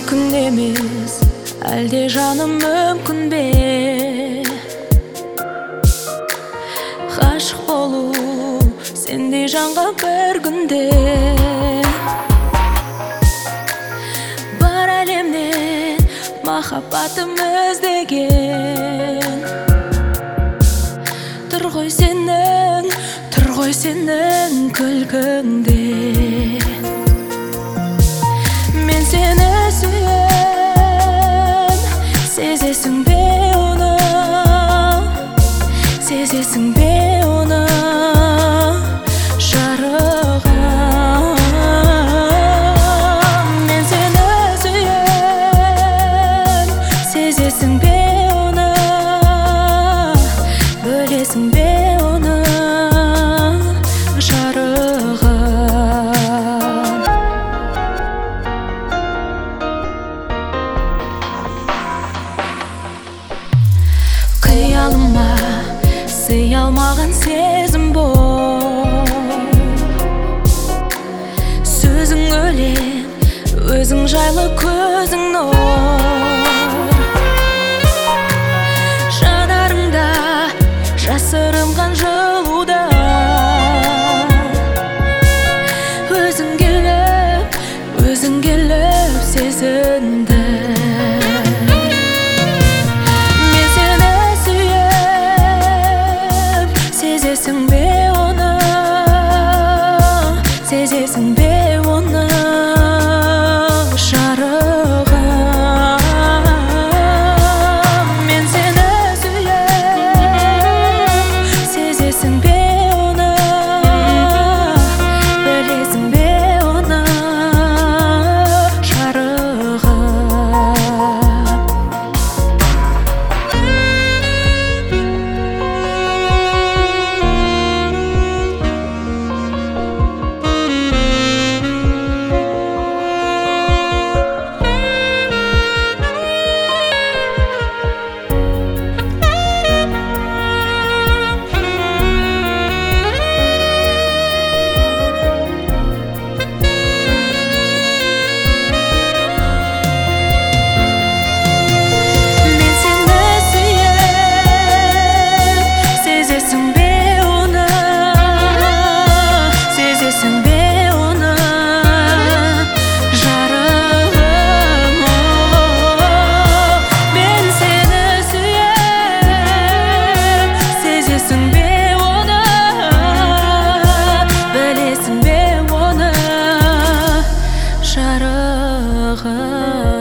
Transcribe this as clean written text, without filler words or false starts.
мүмкін емес, әлде жаным мүмкін бе? Ғашық болу сендей жанға бір күнде. Бар әлемнен махаббатым іздеген. Тұр ғой сенің күлкіңде. Мен сені сүйем, сезесің бе оны? Сезесің бе оны? Жарығым, мен сені сүйем, сезесің бе оны? Бөлесің бе оны? Қиялыма сый алмаған сезім бол. Сөзің өлең, өзің жайлы көзің нұр. Жанарыңда жасырынған жылуда. Өзің келіп сезінді. Сезесің бе оны? Сезесің бе оны? Жарығым, мен сені сүйем, сезесің бе оны? Білесің бе оны? Жарығым. Жарығым.